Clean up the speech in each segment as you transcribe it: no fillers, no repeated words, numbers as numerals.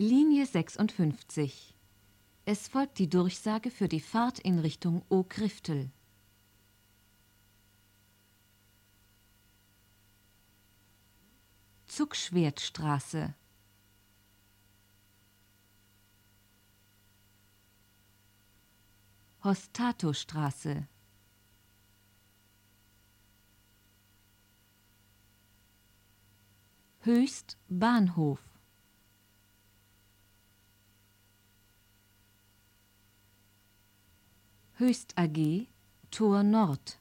Linie 56. Es folgt die Durchsage für die Fahrt in Richtung Okriftel. Zugschwertstraße. Hostatostraße. Höchst Bahnhof. Höchst AG Tor Nord.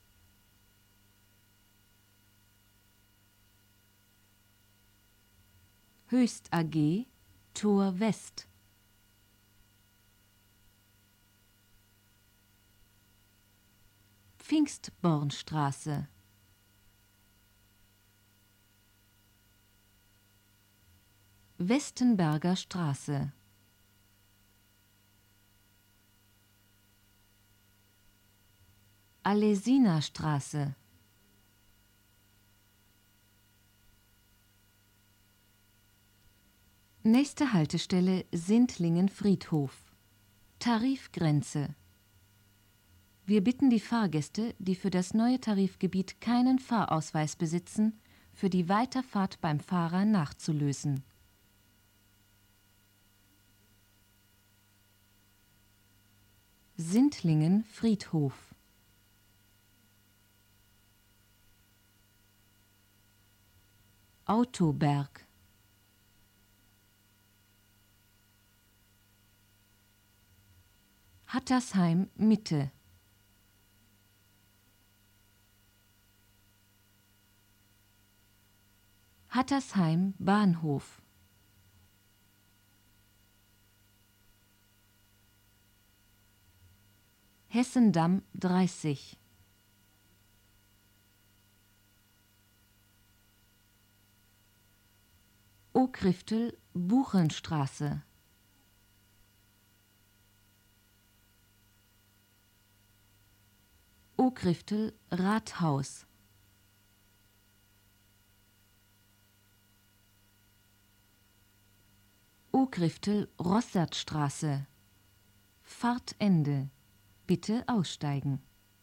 Höchst AG Tor West. Pfingstbornstraße. Westenberger Straße. Alesina-Straße. Nächste Haltestelle Sindlingen-Friedhof. Tarifgrenze. Wir bitten die Fahrgäste, die für das neue Tarifgebiet keinen Fahrausweis besitzen, für die Weiterfahrt beim Fahrer nachzulösen. Sindlingen-Friedhof. Autoberg. Hattersheim Mitte. Hattersheim Bahnhof. Hessendamm 30. Okriftel Buchenstraße. Okriftel Rathaus. Okriftel Rossertstraße. Fahrtende. Bitte aussteigen.